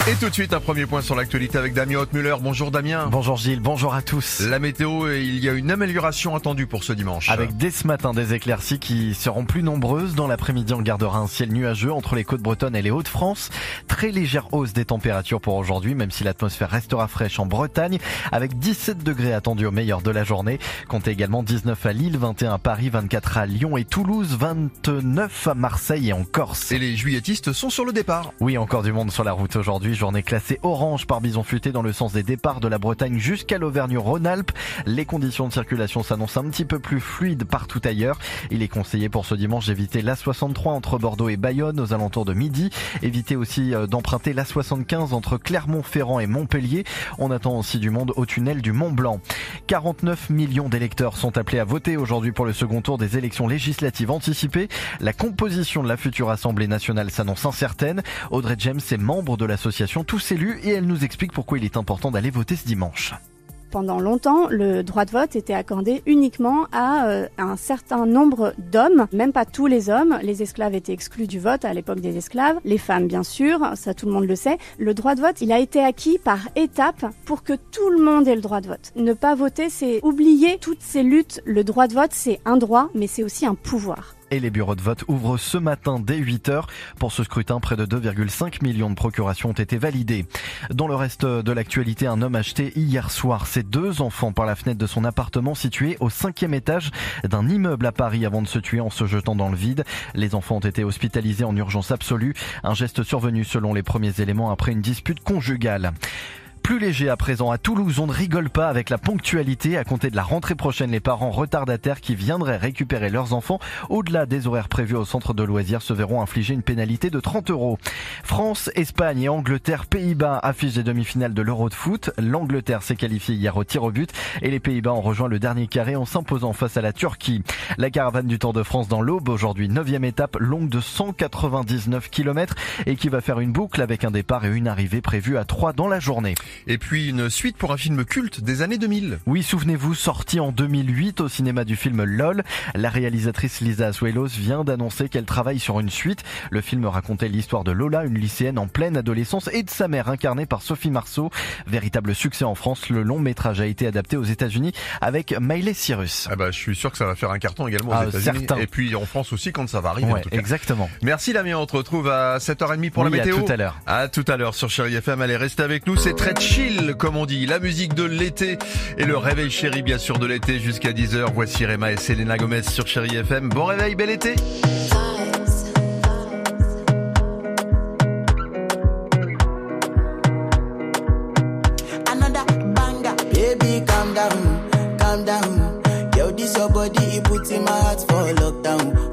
Et tout de suite, un premier point sur l'actualité avec Damien Haute-Muller. Bonjour Damien. Bonjour Gilles, bonjour à tous. La météo, il y a une amélioration attendue pour ce dimanche. Avec dès ce matin des éclaircies qui seront plus nombreuses. Dans l'après-midi, on gardera un ciel nuageux entre les côtes bretonnes et les Hauts-de-France. Très légère hausse des températures pour aujourd'hui, même si l'atmosphère restera fraîche en Bretagne, avec 17 degrés attendus au meilleur de la journée. Comptez également 19 à Lille, 21 à Paris, 24 à Lyon et Toulouse, 29 à Marseille et en Corse. Et les juilletistes sont sur le départ. Oui, encore du monde sur la route aujourd'hui. Journée classée orange par bison futé dans le sens des départs de la Bretagne jusqu'à l'Auvergne-Rhône-Alpes. Les conditions de circulation s'annoncent un petit peu plus fluides partout ailleurs. Il est conseillé pour ce dimanche d'éviter l'A63 entre Bordeaux et Bayonne aux alentours de midi. Évitez aussi d'emprunter l'A75 entre Clermont-Ferrand et Montpellier. On attend aussi du monde au tunnel du Mont-Blanc. 49 millions d'électeurs sont appelés à voter aujourd'hui pour le second tour des élections législatives anticipées. La composition de la future Assemblée nationale s'annonce incertaine. Audrey James est membre de l'association Tous élus et elle nous explique pourquoi il est important d'aller voter ce dimanche. Pendant longtemps, le droit de vote était accordé uniquement à un certain nombre d'hommes, même pas tous les hommes. Les esclaves étaient exclus du vote à l'époque des esclaves. Les femmes, bien sûr, ça tout le monde le sait. Le droit de vote, il a été acquis par étapes pour que tout le monde ait le droit de vote. Ne pas voter, c'est oublier toutes ces luttes. Le droit de vote, c'est un droit, mais c'est aussi un pouvoir. Et les bureaux de vote ouvrent ce matin dès 8h. Pour ce scrutin, près de 2,5 millions de procurations ont été validées. Dans le reste de l'actualité, un homme a jeté hier soir ses 2 enfants par la fenêtre de son appartement situé au 5e étage d'un immeuble à Paris avant de se tuer en se jetant dans le vide. Les enfants ont été hospitalisés en urgence absolue. Un geste survenu selon les premiers éléments après une dispute conjugale. Plus léger à présent à Toulouse, on ne rigole pas avec la ponctualité. À compter de la rentrée prochaine, les parents retardataires qui viendraient récupérer leurs enfants au-delà des horaires prévus au centre de loisirs se verront infliger une pénalité de 30 €. France, Espagne et Angleterre, Pays-Bas affichent des demi-finales de l'Euro de foot. L'Angleterre s'est qualifiée hier au tir au but et les Pays-Bas ont rejoint le dernier carré en s'imposant face à la Turquie. La caravane du Tour de France dans l'Aube, aujourd'hui 9e étape longue de 199 km et qui va faire une boucle avec un départ et une arrivée prévue à 3 dans la journée. Et puis une suite pour un film culte des années 2000. Oui, souvenez-vous, sorti en 2008 au cinéma du film LOL. La réalisatrice Lisa Azuelos vient d'annoncer qu'elle travaille sur une suite. Le film racontait l'histoire de Lola, une lycéenne en pleine adolescence, et de sa mère incarnée par Sophie Marceau. Véritable succès en France, le long métrage a été adapté aux États-Unis avec Miley Cyrus. Ah bah, je suis sûr que ça va faire un carton également aux États-Unis. Certain. Et puis en France aussi quand ça va arriver. Ouais, en tout cas. exactement. Merci Damien, on te retrouve à 7h30 pour la météo. À tout à l'heure. À tout à l'heure sur Chérie FM. Allez, restez avec nous, c'est très chill comme on dit. La musique de l'été et le réveil chéri bien sûr de l'été jusqu'à 10h. Voici Rema et Selena Gomez sur Chérie FM. Bon réveil, bel été. Another banger, baby calm down, calm down. Yo, this your body, it puts in my heart for lockdown.